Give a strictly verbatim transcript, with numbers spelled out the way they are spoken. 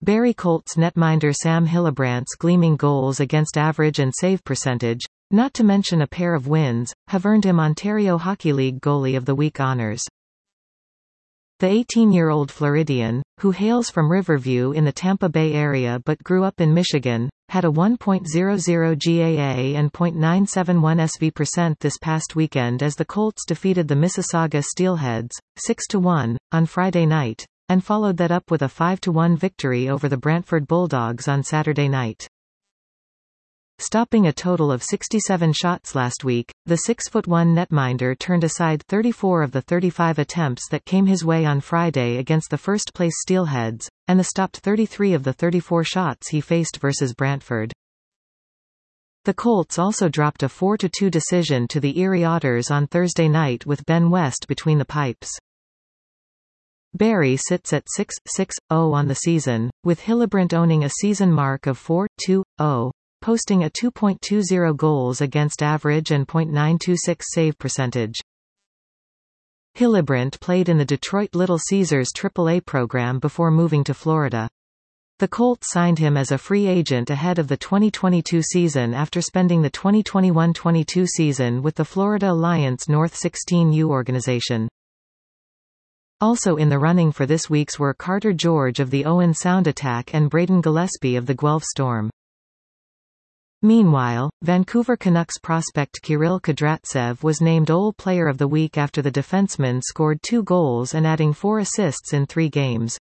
Barrie Colts netminder Sam Hillebrandt's gleaming goals against average and save percentage, not to mention a pair of wins, have earned him Ontario Hockey League Goalie of the Week honours. The eighteen-year-old Floridian, who hails from Riverview in the Tampa Bay area but grew up in Michigan, had a one point oh oh G A A and point nine seven one S V percent this past weekend as the Colts defeated the Mississauga Steelheads, six to one, on Friday night, and followed that up with a five to one victory over the Brantford Bulldogs on Saturday night. Stopping a total of sixty-seven shots last week, the six foot one netminder turned aside thirty-four of the thirty-five attempts that came his way on Friday against the first-place Steelheads, and the stopped thirty-three of the thirty-four shots he faced versus Brantford. The Colts also dropped a four to two decision to the Erie Otters on Thursday night with Ben West between the pipes. Barrie sits at six six oh on the season, with Hillebrandt owning a season mark of four two oh. Posting a two point two oh goals against average and point nine two six save percentage. Hillebrandt played in the Detroit Little Caesars triple A program before moving to Florida. The Colts signed him as a free agent ahead of the twenty twenty-two season after spending the twenty twenty-one twenty-two season with the Florida Alliance North sixteen U organization. Also in the running for this week's were Carter George of the Owen Sound Attack and Braden Gillespie of the Guelph Storm. Meanwhile, Vancouver Canucks prospect Kirill Kudratsev was named O L Player of the Week after the defenseman scored two goals and adding four assists in three games.